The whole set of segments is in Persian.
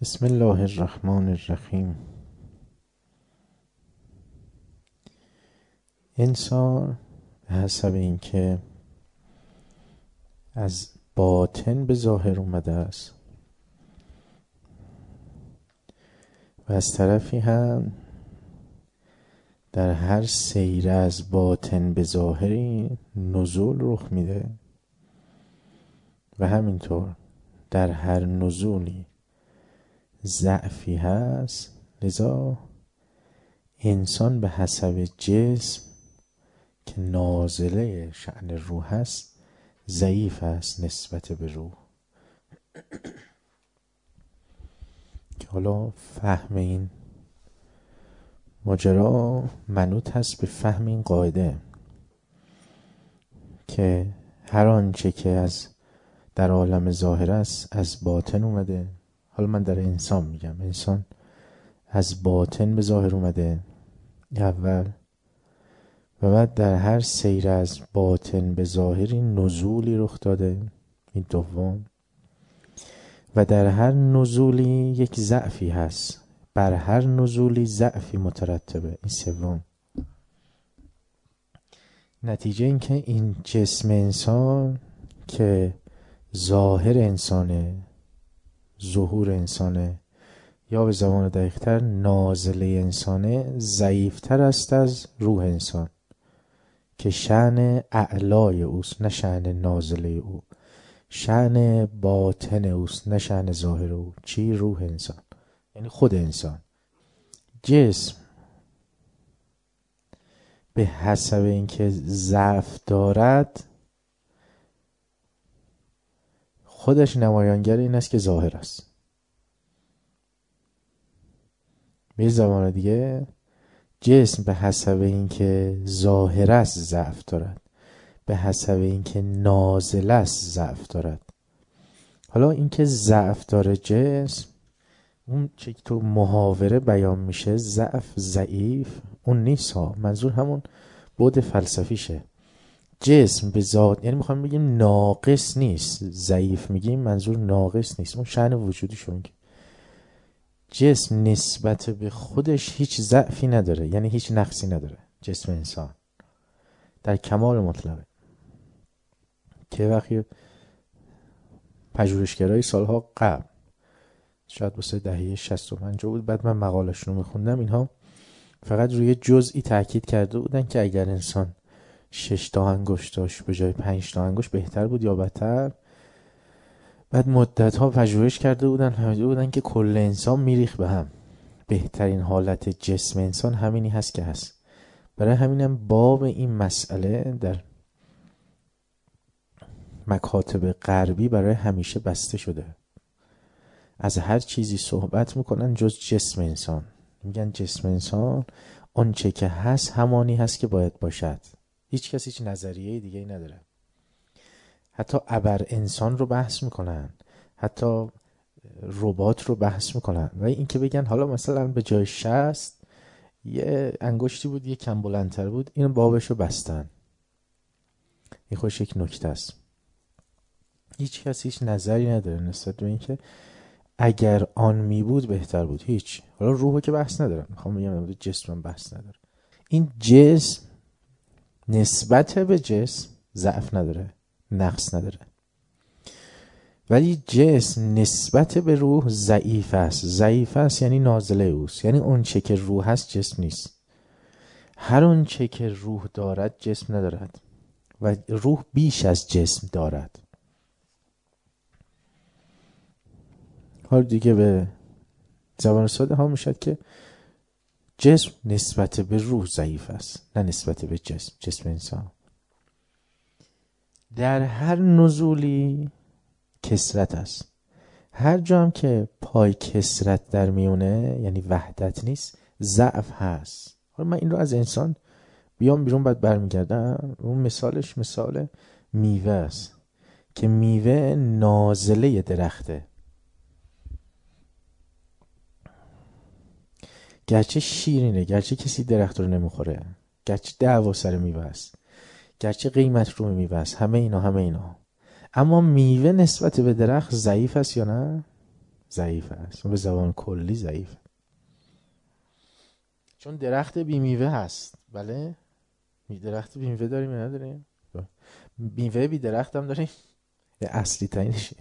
بسم الله الرحمن الرحیم. انسان به حسب اینکه از باطن به ظاهر اومده است و از طرفی هم در هر سیر از باطن به ظاهری نزول رخ میده و همینطور در هر نزولی ضعفی هست. لذا انسان به حسب جسم که نازله شأن روح هست ضعیف است نسبت به روح. که حالا فهم این ماجرا منوط هست به فهم این قاعده که هر آنچه که از در عالم ظاهر است از باطن اومده. حالا من در انسان میگم، انسان از باطن به ظاهر اومده اول و بعد در هر سیر از باطن به ظاهری نزولی رخ داده، این دوم، و در هر نزولی یک ضعفی هست، بر هر نزولی ضعفی مترتبه، این سوم. نتیجه این که این جسم انسان که ظاهر انسانه، ظهور انسانه، یا به زبان دقیق‌تر نازله انسانه، ضعیف‌تر است از روح انسان که شأن اعلای اوست، نه شأن نازله او، شأن باطن اوست، نه شأن ظاهر او. چی؟ روح انسان، یعنی خود انسان. جسم به حسب اینکه ضعف دارد خودش نمایانگر این است که ظاهر است. به زبان دیگه جسم به حسب اینکه ظاهر است ضعف دارد، به حسب اینکه نازل است ضعف دارد. حالا اینکه ضعف داره جسم، اون چه که تو محاوره بیان میشه ضعف ضعیف، اون نیست ها. منظور همون بعد فلسفیشه. جسم به ذات، یعنی میخوام بگیم ناقص نیست. ضعیف میگیم منظور ناقص نیست، اون شأن وجودیشو میگه. جسم نسبت به خودش هیچ ضعفی نداره، یعنی هیچ نقصی نداره. جسم انسان در کمال مطلقه. که وقتی پژوهشگرای سالها قبل، شاید واسه دهه 60 و 50 بود، بعد من مقالشون رو میخوندم، اینها فقط روی جزئی تاکید کرده بودن که اگر انسان 6 تا انگشت داشت به جای 5 تا انگشت بهتر بود یا بدتر. بعد مدت ها پژوهش کرده بودن، فهمیده بودن که کل انسان میریخ به هم. بهترین حالت جسم انسان همینی هست که هست. برای همینم باب این مسئله در مکاتب غربی برای همیشه بسته شده. از هر چیزی صحبت میکنن جز جسم انسان. میگن جسم انسان آنچه که هست همانی هست که باید باشد. هیچ کسی هیچ نظریه دیگه ای نداره. حتی ابر انسان رو بحث میکنن، حتی ربات رو بحث میکنن. و این که بگن حالا مثلا به جای 60 یه انگشتی بود یه کم بلندتر بود، این بابش رو بستن. این خودش یک نکته است. هیچ کسی هیچ نظری نداره نسبت به این که اگر آن می بود بهتر بود. هیچ. حالا روحو که بحث ندارم، میخوام بگم جسم بحث نداره. این جسم نسبت به جسم ضعف نداره، نقص نداره، ولی جسم نسبت به روح ضعیف است. ضعیف است یعنی نازله اوست، یعنی اون چه که روح هست جسم نیست. هر اون چه که روح دارد جسم ندارد و روح بیش از جسم دارد. حال دیگه به زبان ساده ها میشد که جسم نسبت به روح ضعیف است، نه نسبت به جسم انسان. در هر نزولی کسرت است. هر جا هم که پای کسرت در میونه، یعنی وحدت نیست، ضعف هست. حالا من این رو از انسان بیام بیرون بعد برمیگردم. اون مثالش مثال میوه است که میوه نازله درخته. گرچه شیرینه، گرچه کسی درخت رو نمیخوره، گرچه دعوا سر میوه است، گرچه قیمت رو میوه است، همه اینا، اما میوه نسبت به درخت ضعیف است یا نه؟ ضعیف است، به زبان کلی ضعیف. چون درخت بی میوه هست. بله، درخت بی میوه داریم یا نداریم؟ میوه بی درخت هم داریم. اصلی ترینش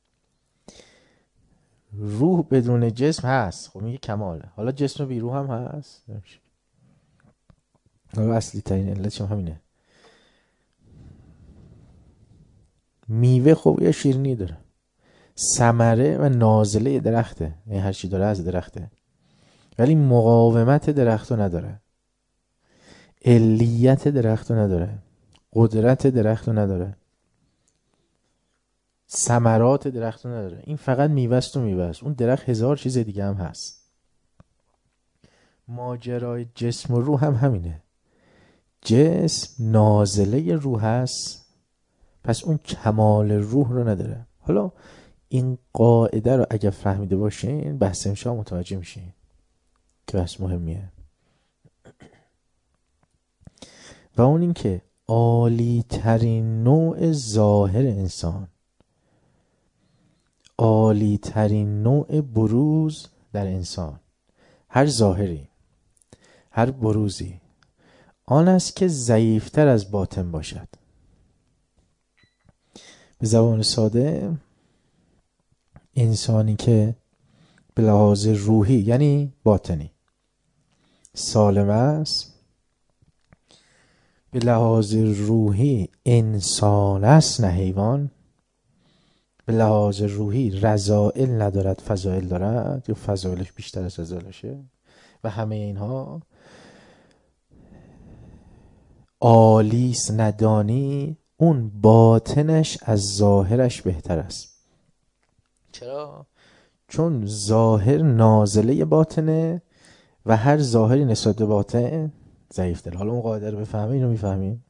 روح بدون جسم هست، خب میگه کماله. حالا جسم بی روح هم هست، حالا اصلی ترین علتش هم همینه. میوه خب یه شیرینی داره، ثمره و نازله درخته، یعنی هر چی داره از درخته، ولی مقاومت درختو نداره، علیت درختو نداره، قدرت درختو نداره، ثمرات درختو نداره. این فقط میوه است و میوه است. اون درخت هزار چیز دیگه هم هست. ماجرای جسم و روح هم همینه. جسم نازله روح هست، پس اون کمال روح رو نداره. حالا این قاعده رو اگر فهمیده باشین بحث امشب متوجه میشین که بحث مهمیه. و اون این که عالی ترین نوع ظاهر انسان، عالی ترین نوع بروز در انسان، هر ظاهری، هر بروزی، آن است که ضعیفتر از باطن باشد. به زبان ساده، انسانی که به لحاظ روحی یعنی باطنی سالم است، به لحاظ روحی انسان است نه حیوان، به لحاظ روحی رذائل ندارد فضائل دارد، یا فضائلش بیشتر از رذائلشه، و همه اینها عالیس ندانی، اون باطنش از ظاهرش بهتر است. چرا؟ چون ظاهر نازله باطنه و هر ظاهری نسبت به باطن ضعیف‌تر. حالا اون قاعده رو بفهمیم، اینو میفهمیم.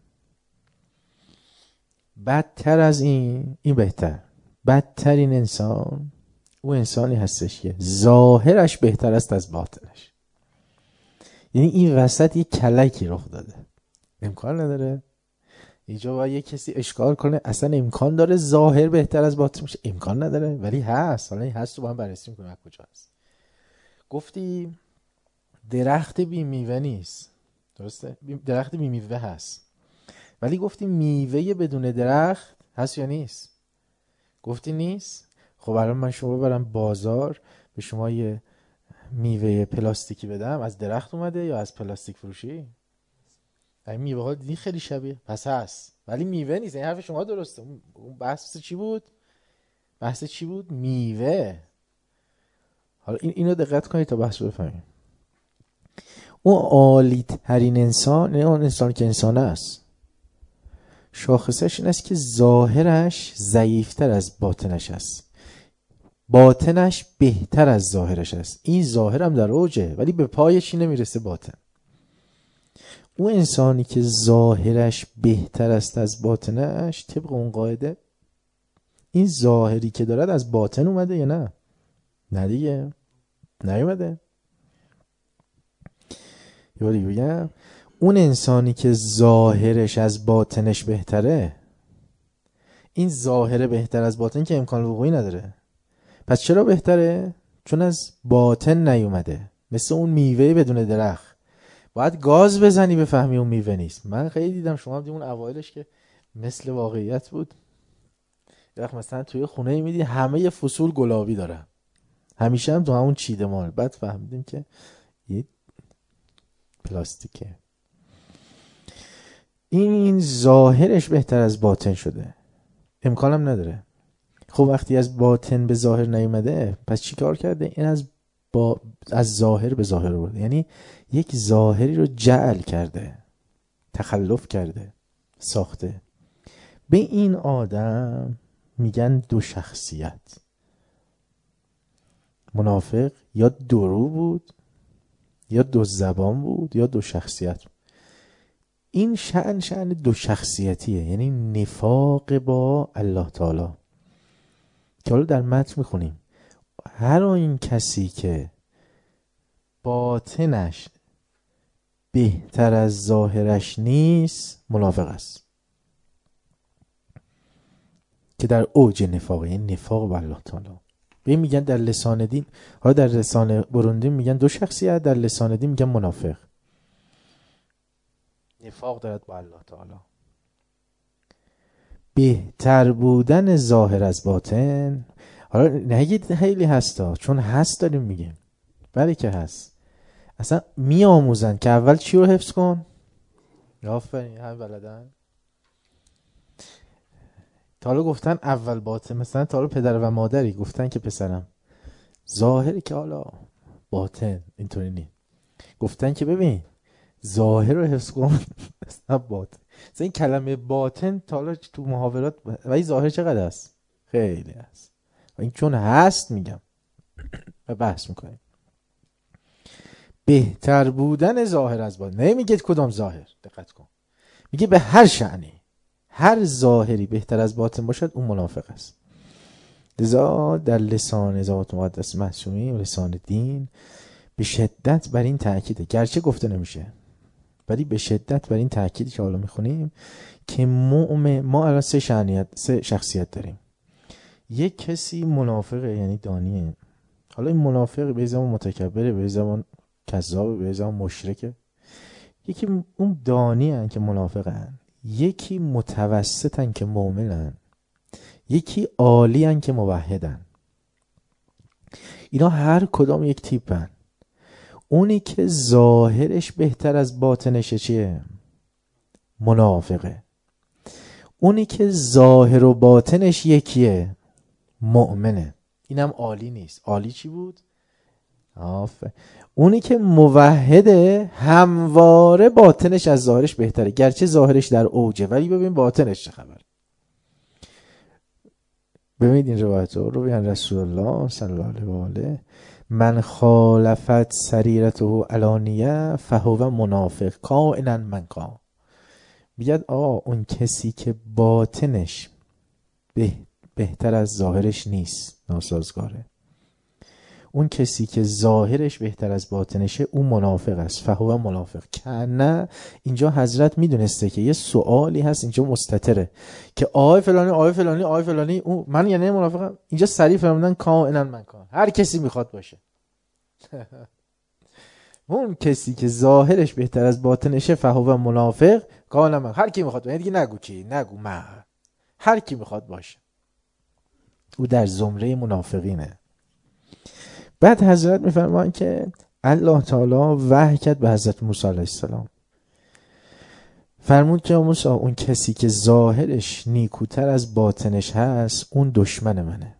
بدتر از این بهتر، بدترین انسان او انسانی هستش که ظاهرش بهتر است از باطنش. یعنی این وسط یک کلکی رخ داده، امکان نداره. اینجا باید یک کسی اشکال کنه اصلا امکان داره ظاهر بهتر از باطن باشه؟ امکان نداره، ولی هست. حالا این هست رو با هم بررسی می‌کنیم از کجا هست. گفتی درخت بی میوه نیست، درسته؟ درخت بی میوه هست، ولی گفتی میوه بدون درخت هست یا نیست؟ گفتی نیست. خب الان من شما برم بازار به شما یه میوه پلاستیکی بدم، از درخت اومده یا از پلاستیک فروشی؟ این میوه ها دیدی خیلی شبیه، پس هست ولی میوه نیست. این حرف شما درسته. اون بحث چی بود؟ بحث چی بود؟ میوه. حالا اینو دقت کنید تا بحث رو بفهمیم. اون عالی ترین انسان، اون انسان که انسان است، شاخصش این است که ظاهرش ضعیفتر از باطنش است، باطنش بهتر از ظاهرش است. این ظاهر هم در اوجه ولی به پایش نمیرسه باطن. اون انسانی که ظاهرش بهتر است از باطنش، طبق اون قاعده این ظاهری که دارد از باطن اومده یا نه؟ نه دیگه، نیومده. یه باری بگم، اون انسانی که ظاهرش از باطنش بهتره، این ظاهر بهتر از باطن که امکان وقوعی نداره. پس چرا بهتره؟ چون از باطن نیومده. مثل اون میوه بدون درخت، باید گاز بزنی بفهمی اون میوه نیست. من خیلی دیدم، شما دیدم اون اوایلش که مثل واقعیت بود. وقت مثلا توی خونه میدی همه فصول گلابی داره، همیشه هم تو همون چیدمان، بعد فهمیدیم که یه پلاستیکه. این ظاهرش بهتر از باطن شده، امکانم نداره. خب وقتی از باطن به ظاهر نیومده، پس چی کار کرده؟ این از ظاهر به ظاهر برده، یعنی یک ظاهری رو جعل کرده، تخلف کرده، ساخته. به این آدم میگن دو شخصیت. منافق یا درو بود، یا دو زبان بود، یا دو شخصیت. این شأن دو شخصیتیه، یعنی نفاق با الله تعالی، که حالا در متن میخونیم. هر این کسی که باطنش بهتر از ظاهرش نیست منافق است، که در اوج نفاق، یعنی نفاق با الله تعالی. به میگن در لسان دین، حالا در لسان بروندی میگن دو شخصیت، در لسان دین میگن منافق. نفاق دارد با الله تعالی. بهتر بودن ظاهر از باطن، حالا نگید خیلی هستا، چون هست داریم میگیم، بله که هست. اصلا میآموزن که اول چی رو حفظ کن؟ آفرین، هم بلدن. تا حالا گفتن اول باطن، مثلا تا حالا پدر و مادری گفتن که پسرم ظاهری که حالا باطن اینطوری نی، گفتن که ببین ظاهر رو حفظ کن مثلا باطن. مثلا این کلمه باطن تا حالا تو محاورات و این ظاهر چقدر است؟ خیلی است. و این چون هست میگم و بحث میکنیم. بهتر بودن ظاهر از باطن، نمیگه کدام ظاهر، دقت کن، میگه به هر شأنی هر ظاهری بهتر از باطن باشد اون منافق است. لذا در لسان ذات مقدس معصومی و لسان دین به شدت بر این تأکیده، گرچه گفته نمیشه ولی به شدت بر این تأکیدی که حالا میخونیم که مؤمن، ما الان سه شخصیت داریم. یک کسی منافقه یعنی دانیه، حالا این منافق به زمان متکبره، به زمان کذابه، به زمان مشرکه. یکی اون دانی هن که منافقن، یکی متوسطن که مؤمنن، یکی عالی هن که موحدن. اینا هر کدام یک تیپن. اونی که ظاهرش بهتر از باطنش چیه؟ منافقه. اونی که ظاهر و باطنش یکیه مؤمنه. اینم عالی نیست. عالی چی بود؟ اونی که موحده همواره باطنش از ظاهرش بهتره، گرچه ظاهرش در اوجه ولی ببین باطنش چه خبر. ببینید این روایت رو بیان رسول الله صلی الله علیه و آله: من خالفت سریرته علانیه فهو منافق کائنا من کان. میگه اون کسی که باطنش بهتر از ظاهرش نیست ناسازگاره. اون کسی که ظاهرش بهتر از باطنشه اون منافق است. فهو منافق. که نه اینجا حضرت میدونسته که یه سوالی هست اینجا مستتره که آقای فلانی آقای فلانی آقای فلانی اون من یعنی منافقم. اینجا صریح فرمودن کائنا من کان، هر کسی میخواد باشه. اون کسی که ظاهرش بهتر از باطنشه فهو منافق کائنا من، هر کی میخواد باشه، دیگه نگو کی، نگو من، هر کی میخواد باشه او در زمره منافقینه. بعد حضرت میفرمان که الله تعالی وحی کرد به حضرت موسی علیه السلام، فرمود که موسی اون کسی که ظاهرش نیکوتر از باطنش هست اون دشمن منه،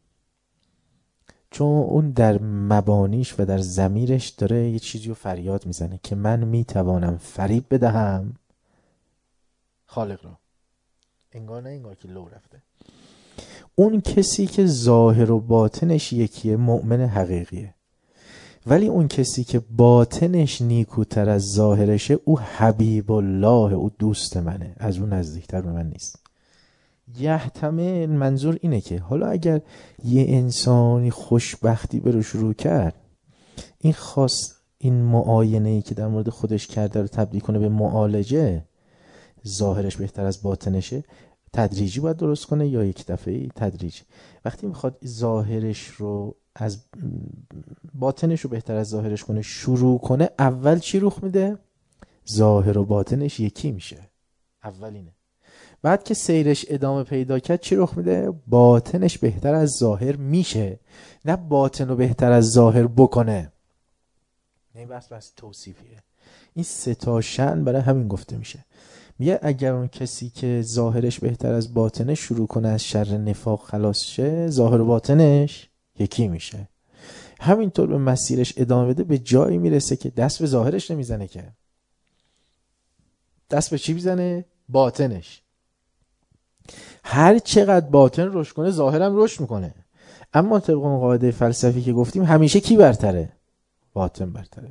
چون اون در مبانیش و در ضمیرش داره یه چیزی رو فریاد میزنه که من میتوانم فریب بدهم خالق را. انگار نه انگار که لو رفته. اون کسی که ظاهر و باطنش یکیه مؤمن حقیقیه، ولی اون کسی که باطنش نیکوتر از ظاهرشه او حبیب الله، او دوست منه، از اون نزدیکتر به من نیست. یحتمل منظور اینه که حالا اگر یه انسانی خوشبختی به رو شروع کرد، این خاص این معاینه‌ای که در مورد خودش کرده رو تبدیل کنه به معالجه، ظاهرش بهتر از باطنشه، تدریجی باید درست کنه یا یک دفعه‌ای؟ تدریجی. وقتی میخواد ظاهرش رو از باطنش رو بهتر از ظاهرش کنه شروع کنه، اول چی رخ میده؟ ظاهر و باطنش یکی میشه، اولینه. بعد که سیرش ادامه پیدا کرد چی رخ میده؟ باطنش بهتر از ظاهر میشه، نه باطن رو بهتر از ظاهر بکنه. نه بس توصیفیه. این سه تا شأن برای همین گفته میشه. میگه اگر اون کسی که ظاهرش بهتر از باطنش شروع کنه از شر نفاق خلاص شه، ظاهر و باطنش یکی میشه. همینطور به مسیرش ادامه بده، به جایی میرسه که دست به ظاهرش نمیزنه، که دست به چی میزنه؟ باطنش. هر چقدر باطن رشد کنه ظاهرم رشد میکنه. اما طبق اون قاعده فلسفی که گفتیم همیشه کی برتره؟ باطن برتره.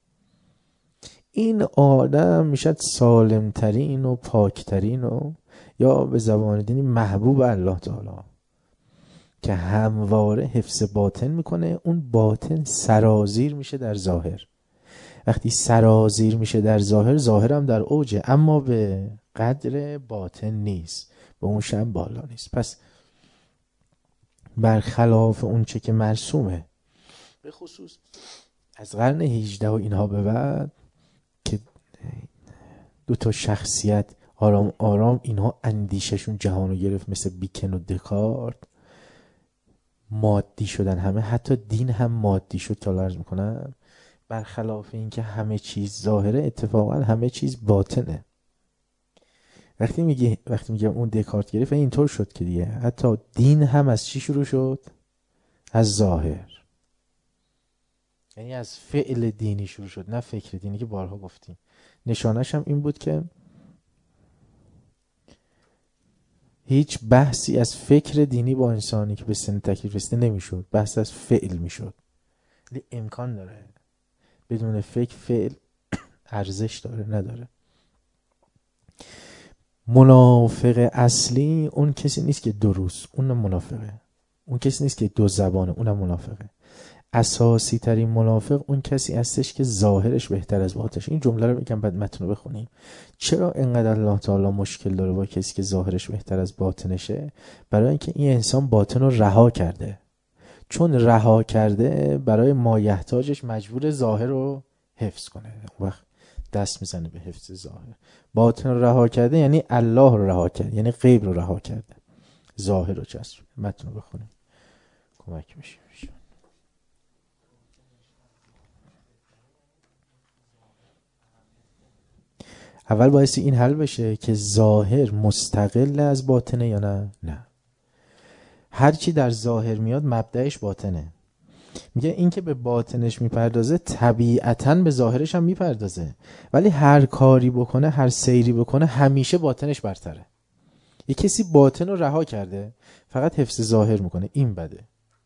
این آدم میشد سالمترین و پاکترین و یا به زبان دینی محبوب الله تعالی که همواره حفظ باطن میکنه. اون باطن سرازیر میشه در ظاهر. وقتی سرازیر میشه در ظاهر، ظاهرم در اوجه اما به قدر باطن نیست، به اون شم بالا نیست. پس برخلاف اون چه که مرسومه، به خصوص از قرن 18 و اینها به بعد که دو تا شخصیت آرام آرام اینها اندیششون جهانو گرفت، مثل بیکن و دکارت، مادی شدن همه، حتی دین هم مادی شد که عرض میکنم. برخلاف این که همه چیز ظاهره، اتفاقا همه چیز باطنه. وقتی میگم اون دکارت گرفت اینطور شد که دیگه حتی دین هم از چی شروع شد؟ از ظاهر، یعنی از فعل دینی شروع شد، نه فکر دینی که بارها گفتیم. نشانش هم این بود که هیچ بحثی از فکر دینی با انسانی که به سن تکلیف رسیده نمیشد، بحث از فعل میشد. ولی امکان داره بدون فکر فعل ارزش داره نداره. منافق اصلی اون کسی نیست که دو روز، اونم منافقه. اون کسی نیست که دو زبانه، اونم منافقه. اساسی ترین منافق اون کسی هستش که ظاهرش بهتر از باطنش. این جمله رو میگم بعد متن رو بخونیم. چرا اینقدر الله تعالی مشکل داره با کسی که ظاهرش بهتر از باطنشه؟ برای اینکه این انسان باطن رو رها کرده. چون رها کرده برای مایحتاجش مجبور ظاهر رو حفظ کنه. اون وقت دست میزنه به حفظ ظاهر. باطن رو رها کرده یعنی الله رو رها کرده، یعنی غیب رو رها کرده، ظاهر رو چسب. متن رو بخونیم کمک میشه. اول بایستی این حل بشه که ظاهر مستقل از باطنه یا نه. هر چی در ظاهر میاد مبدأش باطنه. میگه این که به باطنش میپردازه طبیعتاً به ظاهرش هم میپردازه، ولی هر کاری بکنه، هر سیری بکنه، همیشه باطنش برتره. یه کسی باطن رو رها کرده فقط حفظ ظاهر میکنه، این بده.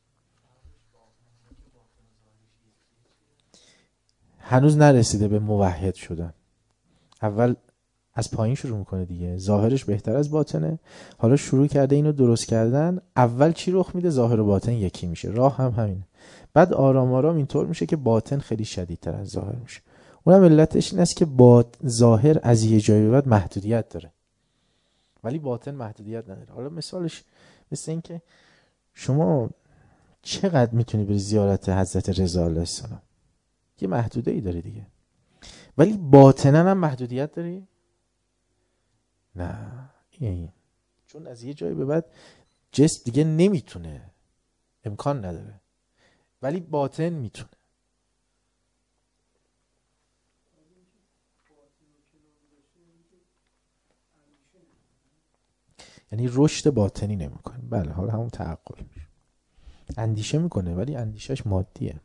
هنوز نرسیده به موحد شدن. اول از پایین شروع میکنه دیگه، ظاهرش بهتر از باطنه. حالا شروع کرده اینو درست کردن. اول چی رخ میده؟ ظاهر و باطن یکی میشه. راه هم همینه. بعد آرام آرام اینطور میشه که باطن خیلی شدیدتر از ظاهر میشه. اونم علتش این است که ظاهر از یه جایی به بعد محدودیت داره، ولی باطن محدودیت نداره. حالا مثالش مثل این که شما چقدر میتونی بری زیارت حضرت رضا علیه السلام؟ یه محدوده ای داره دیگه. ولی باطنن هم محدودیت داری؟ نه. این چون از یه جایی به بعد جسم دیگه نمیتونه، امکان نداره، ولی باطن میتونه. یعنی رشد باطنی نمیکنه. بله، حالا همون تعقل میشه. اندیشه میکنه ولی اندیشش مادیه.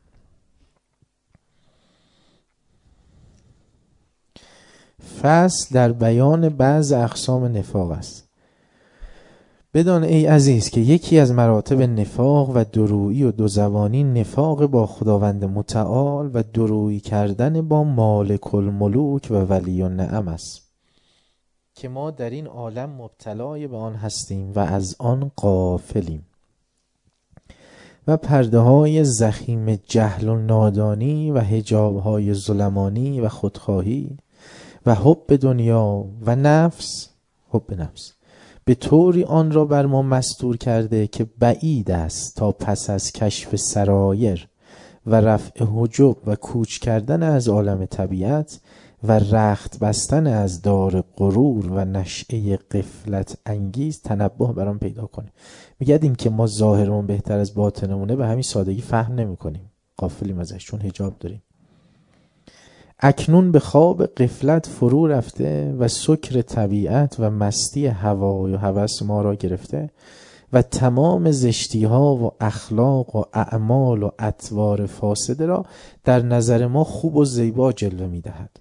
فصل در بیان بعض اقسام نفاق است. بدان ای عزیز که یکی از مراتب نفاق و درویی و دوزبانی نفاق با خداوند متعال و درویی کردن با مالک الملوک و ولی النعم است که ما در این عالم مبتلای به آن هستیم و از آن غافلیم و پرده های زخیم جهل و نادانی و حجاب های ظلمانی و خودخواهی و حب دنیا و نفس، حب نفس، به طوری آن را بر ما مستور کرده که بعید است تا پس از کشف سرایر و رفع حجب و کوچ کردن از عالم طبیعت و رخت بستن از دار غرور و نشأه غفلت انگیز تنبه برام پیدا کنیم. میگردیم که ما ظاهرمون بهتر از باطنمونه به همین سادگی فهم نمی کنیم، غافلیم ازش چون حجاب داریم. اکنون به خواب غفلت فرو رفته و سکر طبیعت و مستی هوا و هوس ما را گرفته و تمام زشتی ها و اخلاق و اعمال و اطوار فاسده را در نظر ما خوب و زیبا جلوه می دهد.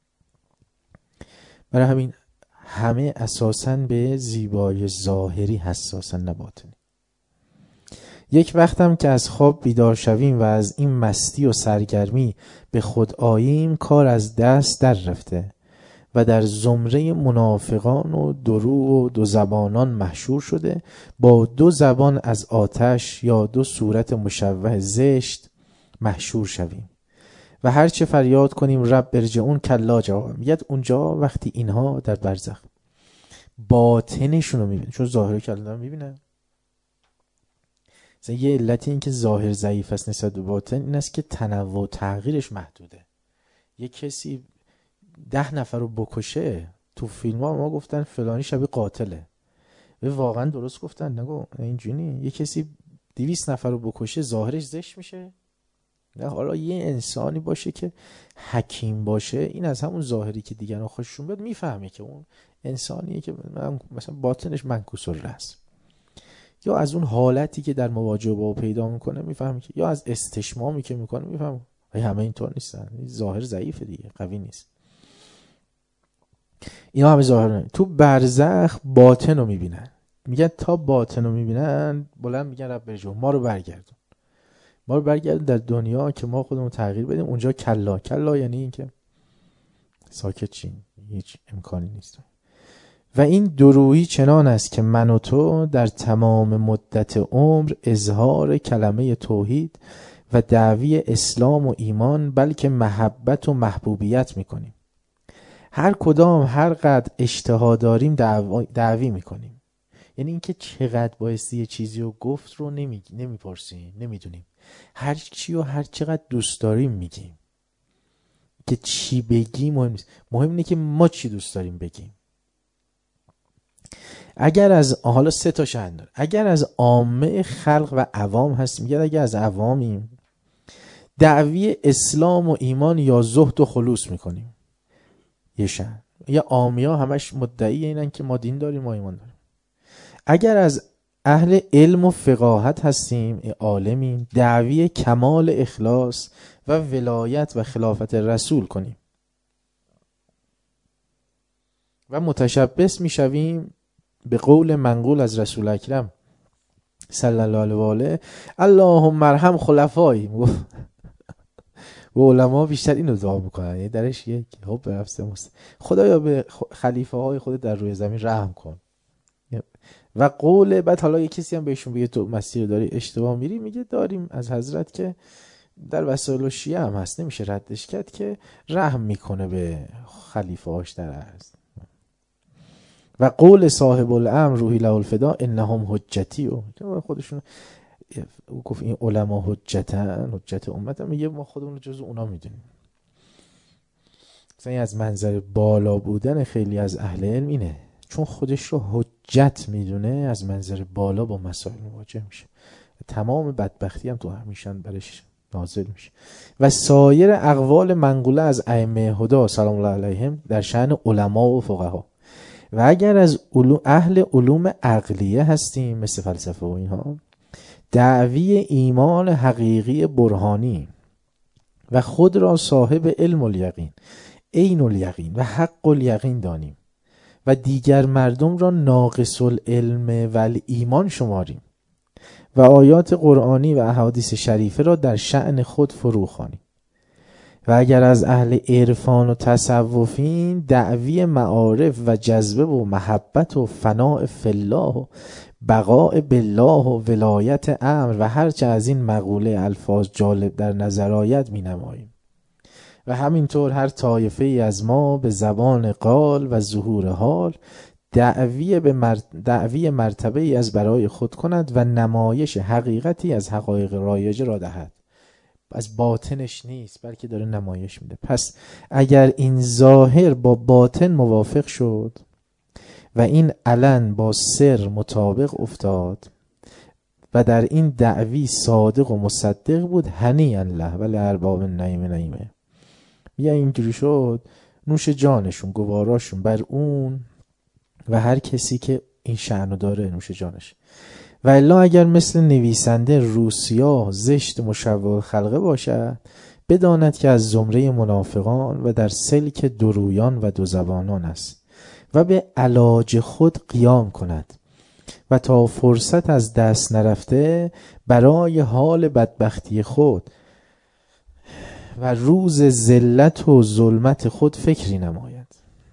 برای همین همه اساساً به زیبای ظاهری حساساً، نه باطنی. یک وقتم که از خواب بیدار شویم و از این مستی و سرگرمی به خود آییم، کار از دست در رفته و در زمره منافقان و دروغ و دو زبانان محشور شده، با دو زبان از آتش یا دو صورت مشوه زشت محشور شویم و هر چه فریاد کنیم رب ارجعون کلا جواب میگه. اونجا وقتی اینها در برزخ باطنشون رو میبینن، چون ظاهر کلا میبینن، مثلا یه علت این که ظاهر ضعیف است نسبت به باطن این است که تنوع و تغییرش محدوده. یه کسی 10 نفر رو بکشه، تو فیلم ها ما گفتن فلانی شبیه قاتله، و واقعا درست گفتن، نگو اینجوری یه کسی 200 نفر رو بکشه ظاهرش زشت میشه؟ نه، حالا یه انسانی باشه که حکیم باشه، این از همون ظاهری که دیگران خوششون بیاد میفهمه که اون انسانیه که مثلا باطنش منکوس الرأس، یا از اون حالتی که در مواجهه با او پیدا میکنه میفهمه که، یا از استشمامی که میکنه میفهمه همه اینطور نیستن، ظاهر ضعیفه دیگه، قوی نیست. اینا همه ظاهر نیست. تو برزخ باطن رو میبینن، میگن تا باطن رو میبینن بلند میگن رب برجو ما رو برگردون در دنیا که ما خودمون تغییر بدیم. اونجا کلا یعنی این که ساکت چین، هیچ امکانی نیست. و این درویی چنان است که من و تو در تمام مدت عمر اظهار کلمه توحید و دعوی اسلام و ایمان بلکه محبت و محبوبیت میکنیم. هر کدام هر قدر اشتها داریم دعوی میکنیم. یعنی اینکه چقدر بایستی یه چیزی رو گفت رو نمیپرسیم، نمیدونیم. هر چی و هر چقدر دوست داریم میگیم. که چی بگیم مهم نیست، مهم اینه که ما چی دوست داریم بگیم. اگر از حالا 3 تا شأن داره، اگر از عامه خلق و عوام هستیم، میگه اگر از عوامیم دعوی اسلام و ایمان یا زهد و خلوص میکنیم، یه شأن. یا عامیا همش مدعی اینن که ما دین داریم، ما ایمان داریم. اگر از اهل علم و فقاهت هستیم، عالمیم، دعوی کمال اخلاص و ولایت و خلافت رسول کنیم و متشبث میشویم به قول منقول از رسول اکرم صلی الله علیه و آله، اللهم ارحم خلفایی. و علما بیشتر اینو دعا میکنن، یعنی درش یک خب به نفس خدایا به خلیفه های خود در روی زمین رحم کن. و قول بعد حالا یه کسی هم بهشون بگه تو مسیر داری اشتباه میری، میگه داریم از حضرت که در وسائل شیعه هم هست، نمیشه ردش کرد، که رحم میکنه به خلیفه هاش در عرض. و قول صاحب الامر روحی له الفدا انهم حجتی، و خودشون گفت این علما حجتن، حجت امت، هم میگه ما خودمون جز اونا میدونیم. مثلا از منظر بالا بودن خیلی از اهل علم اینه، چون خودش رو حجت میدونه، از منظر بالا با مسائل مواجه میشه، تمام بدبختی هم تو همیشن برش نازل میشه. و سایر اقوال منقوله از ائمه هدا سلام الله علیهم در شأن علما و فقها. و اگر از اهل علوم عقلیه هستیم مثل فلسفه و اینها، دعوی ایمان حقیقی برهانی و خود را صاحب علم الیقین، عین الیقین و حق الیقین دانیم و دیگر مردم را ناقص العلم و ایمان شماریم و آیات قرآنی و احادیث شریفه را در شأن خود فرو خوانیم. و اگر از اهل عرفان و تصوفین، دعوی معارف و جذبه و محبت و فناء فی الله و بقاء بالله و ولایت امر و هرچه از این مقوله الفاظ جالب در نظر آید می نماییم. و همینطور هر طایفه ای از ما به زبان قال و ظهور حال دعوی مرتبه ای از برای خود کند و نمایش حقیقتی از حقایق رایجه را دهد. از باطنش نیست بلکه داره نمایش میده. پس اگر این ظاهر با باطن موافق شد و این علن با سر مطابق افتاد و در این دعوی صادق و مصدق بود، هنی الله ولی ارباب النعیم نعیمه. میگه اینجوری شد نوش جانشون، گواراشون بر اون و هر کسی که این شأنو داره نوش جانش. و الا اگر مثل نویسنده روسیا زشت مشوه خلقه باشد، بداند که از زمره منافقان و در سلک درویان و دوزبانان است و به علاج خود قیام کند و تا فرصت از دست نرفته برای حال بدبختی خود و روز ذلت و ظلمت خود فکری نماید.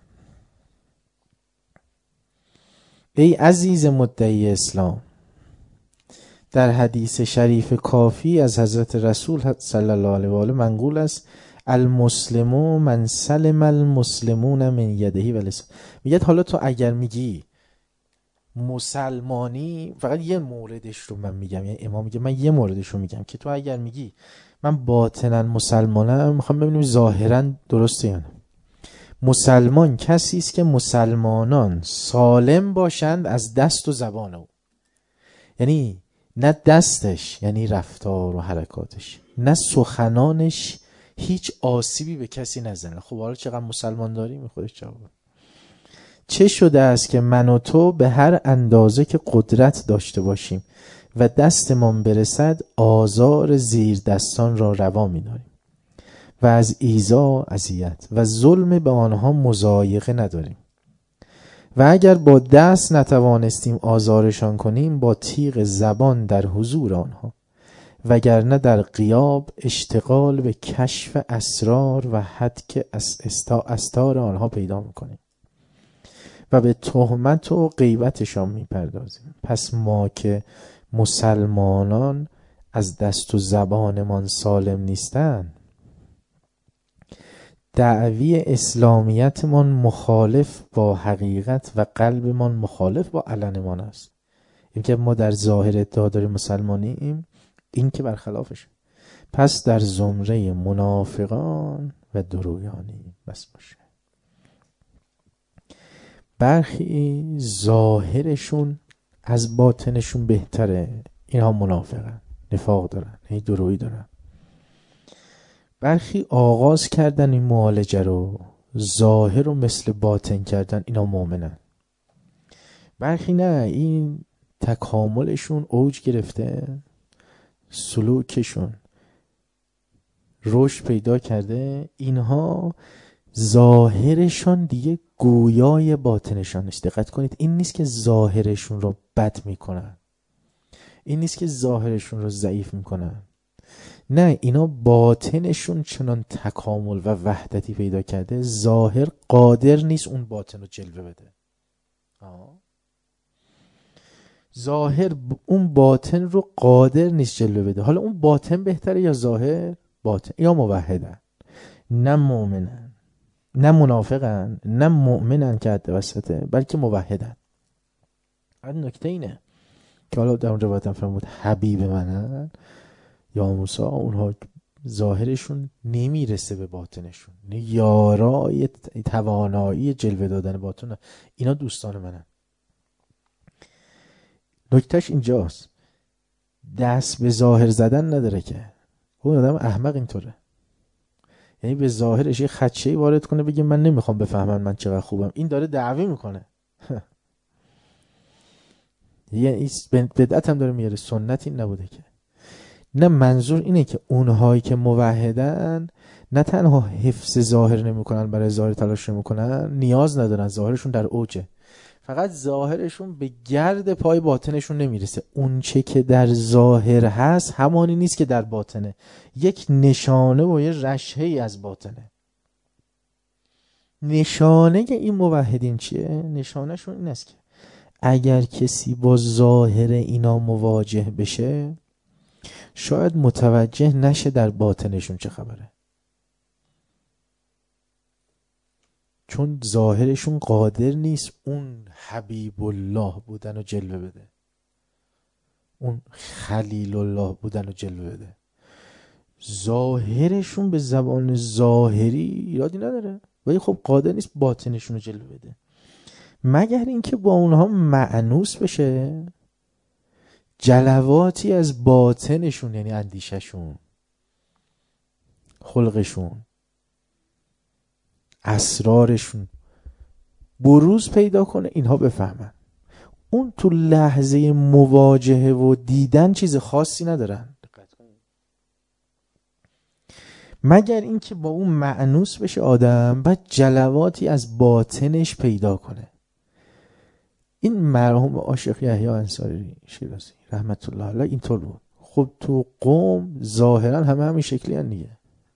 ای عزیز مدعی اسلام، در حدیث شریف کافی از حضرت رسول صلی الله علیه و آله منقول است المسلمون من سلم المسلمون من یده و لسانه. میگه حالا تو اگر میگی مسلمانی فقط یه موردش رو من میگم، یعنی امام میگه من یه موردش رو میگم که تو اگر میگی من باطنا مسلمانم، میخوام ببینیم ظاهرا درسته یا نه. مسلمان کسی است که مسلمانان سالم باشند از دست و زبان او، یعنی نه دستش یعنی رفتار و حرکاتش، نه سخنانش هیچ آسیبی به کسی نزنه. خب حالا چقدر مسلمان داریم؟ خودش جواب. چه شده است که من و تو به هر اندازه که قدرت داشته باشیم و دستمان برسد آزار زیر دستان را روا می‌داریم و از ایذا اذیت و ظلم به آنها مضایقه نداریم، و اگر با دست نتوانستیم آزارشان کنیم با تیغ زبان در حضور آنها، وگرنه در غیاب اشتغال به کشف اسرار و حدک استار آنها پیدا میکنیم و به تهمت و غیبتشان میپردازیم. پس ما که مسلمانان از دست و زبانمان سالم نیستند، دعوی اسلامیتمان مخالف با حقیقت و قلبمان مخالف با علنمان است. این که ما در ظاهر ادعا داریم مسلمانیم، این که برخلافشه. پس در زمره منافقان و درویانی بس باشه. برخی ظاهرشون از باطنشون بهتره، اینها منافقن، نفاق دارن، یعنی درویی دارن. برخی آغاز کردن این معالجه رو، ظاهر رو مثل باطن کردن، اینا مؤمنن. برخی نه، این تکاملشون اوج گرفته، سلوکشون رشد پیدا کرده، اینها ظاهرشون دیگه گویای باطنشان است. دقت کنید، این نیست که ظاهرشون رو بد میکنن، این نیست که ظاهرشون رو ضعیف میکنن، نه، اینا باطنشون چنان تکامل و وحدتی پیدا کرده ظاهر قادر نیست اون باطن رو جلوه بده. ظاهر اون باطن رو قادر نیست جلوه بده. حالا اون باطن بهتره یا ظاهر؟ باطن. یا موحدن، نه مؤمنن، نه منافقن، نه مؤمنن که حد وسطه، بلکه موحدن. این نکته اینه که حالا در اون روایت هم فرمود حبیب منن یا موسی، اونها ظاهرشون نمیرسه به باطنشون، یارای توانایی جلوه دادن باطن، اینا دوستان منن. نکتهش اینجاست، دست به ظاهر زدن نداره که. اون آدم احمق اینطوره، یعنی به ظاهرش یه خدشه‌ای وارد کنه بگه من نمیخوام بفهمن من چقدر خوبم، این داره دعوی میکنه. یعنی بدعت هم داره میاره، سنت این نبوده که. نه، منظور اینه که اونهایی که موحدن نه تنها حفظ ظاهر نمیکنن، برای ظاهر تلاش نمیکنن، نیاز ندارن، ظاهرشون در اوجه، فقط ظاهرشون به گرد پای باطنشون نمیرسه. اون چه که در ظاهر هست همانی نیست که در باطنه، یک نشانه و یه رشحه‌ای از باطنه. نشانه این موحدین چیه؟ نشانهشون این است که اگر کسی با ظاهر اینا مواجه بشه شاید متوجه نشه در باطنشون چه خبره، چون ظاهرشون قادر نیست اون حبیب الله بودن و جلوه بده، اون خلیل الله بودن و جلوه بده. ظاهرشون به زبان ظاهری ایرادی نداره، ولی خب قادر نیست باطنشون رو جلوه بده، مگر اینکه با اونها مأنوس بشه، جلواتی از باطنشون یعنی اندیششون، خلقشون، اسرارشون بروز پیدا کنه، اینها بفهمن. اون تو لحظه مواجهه و دیدن چیز خاصی ندارن، مگر اینکه با اون مأنوس بشه آدم، بعد جلواتی از باطنش پیدا کنه. این مرحوم عاشق یحیی انصاری شیرازی رحمت الله علیه اینطور بود. خب تو قوم ظاهرا همه همین شکلی هن دیگه،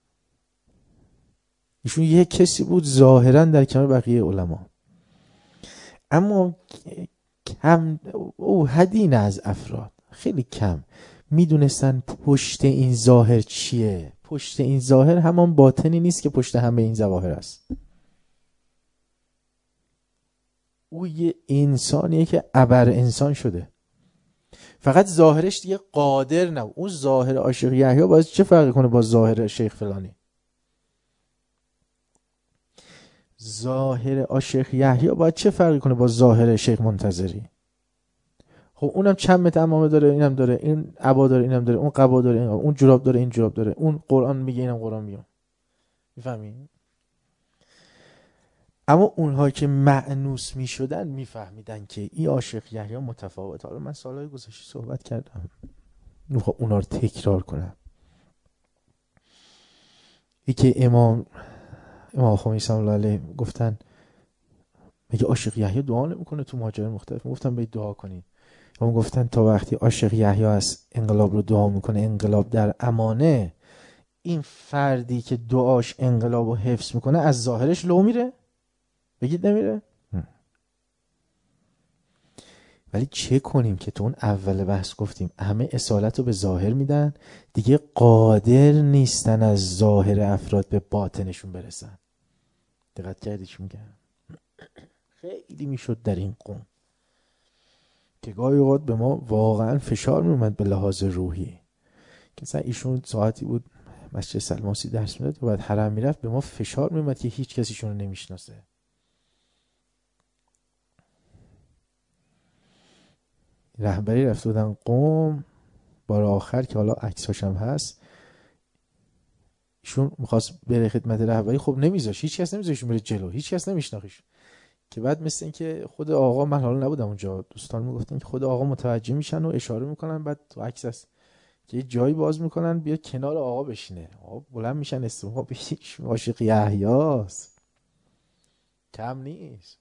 ایشون یه کسی بود ظاهرا در کنار بقیه علما، اما کم او حدینه از افراد، خیلی کم میدونستن پشت این ظاهر چیه. پشت این ظاهر همان باطنی نیست که پشت همه این ظواهر است. او یه انسانیه که ابر انسان شده، فقط ظاهرش دیگه قادر نبود. اون ظاهر عاشق یحیی باید چه فرقی کنه با ظاهر شیخ فلانی؟ ظاهر عاشق یحیی باید چه فرقی کنه با ظاهر شیخ منتظری؟ خب اونم چند متر عمامه داره، اینم داره، این عبا داره، اینم داره، اون قبا داره، اون جوراب داره، این جوراب داره، اون قرآن میگه، اینم قرآن میگه. میفهمی؟ اما اونها که مأنوس میشدن میفهمیدن که این عاشق یحیی متفاوت. حالا من سالهای گذشته صحبت کردم، میخوام اونا رو تکرار کنم. یکی امام خمینی سلام الله علیه گفتن میگه عاشق یحیی دعا نمیکنه تو ماجرای مختلف. گفتم برید دعا کنید. هم گفتن تا وقتی عاشق یحیی است انقلاب رو دعا میکنه، انقلاب در امانه، این فردی که دعاش انقلاب رو حفظ میکنه از ظاهرش لو میره؟ بگید نمیره؟ ولی چه کنیم که تو اون اول بحث گفتیم همه اصالت رو به ظاهر میدن، دیگه قادر نیستن از ظاهر افراد به باطنشون برسن. دقت کردی چی میگم؟ خیلی میشد در این قوم که گاهی اوقات به ما واقعا فشار میومد به لحاظ روحی، که مثلا ایشون ساعتی بود مسجد سلماسی درس میداد و بعد حرم میرفت، به ما فشار میومد که هیچ کسی ایشون رو نمیشناسه. رهبری رفته بودن قم بار آخر که حالا عکساش هم هست، ایشون میخواست بره خدمت رهبری، خب نمیذاش، هیچ کس نمیذاش بره جلو، هیچ کس نمیشناخیش. که بعد مثل این که خود آقا، من حالا نبودم اونجا، دوستان میگفتن که خود آقا متوجه میشن و اشاره میکنن، بعد تو عکس هست که یه جایی باز میکنن بیا کنار آقا بشینه، آقا بلند میشن استوها بهش، عاشق یحیی است، کم نیست.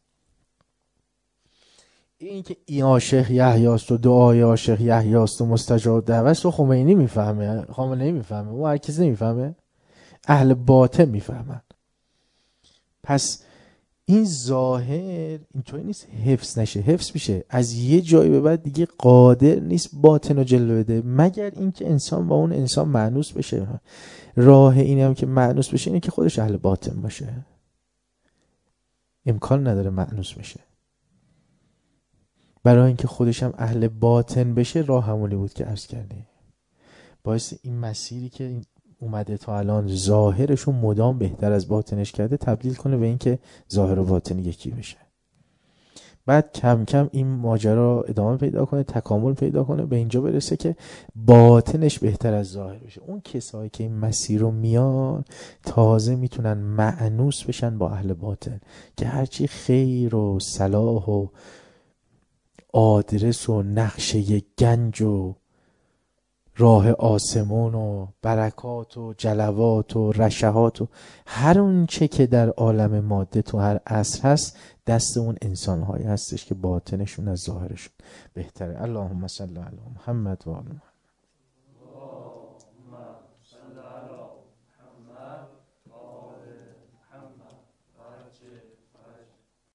این که این عاشق یحیی است و دعای عاشق یحیی است و مستجاب دعوت است و خمینی میفهمه، خامنه‌ای میفهمه، اون هر کسی نمیفهمه، اهل باطن میفهمن. پس این ظاهر اینطوری نیست حفظ نشه، حفظ میشه. از یه جایی به بعد دیگه قادر نیست باطن رو جلوه بده، مگر اینکه انسان با اون انسان مأنوس بشه. راه اینم که مأنوس بشه اینه که خودش اهل باطن باشه. امکان نداره مأنوس بشه. برای اینکه خودش هم اهل باطن بشه راه همونی بود که عرض کردیم. باعث این مسیری که اومده تا الان ظاهرشو مدام بهتر از باطنش کرده تبدیل کنه به اینکه ظاهر و باطن یکی بشه. بعد کم کم این ماجرا ادامه پیدا کنه، تکامل پیدا کنه، به اینجا برسه که باطنش بهتر از ظاهر بشه. اون کسایی که این مسیر رو میان تازه میتونن مأنوس بشن با اهل باطن، که هرچی خیر و صلاح و آدرس و نقشه گنج و راه آسمون و برکات و جلوات و رشحات و هر اون چه که در عالم ماده تو هر عصر هست دست اون انسان‌هایی هستش که باطنشون از ظاهرشون بهتره. اللهم صل علی محمد و آل محمد.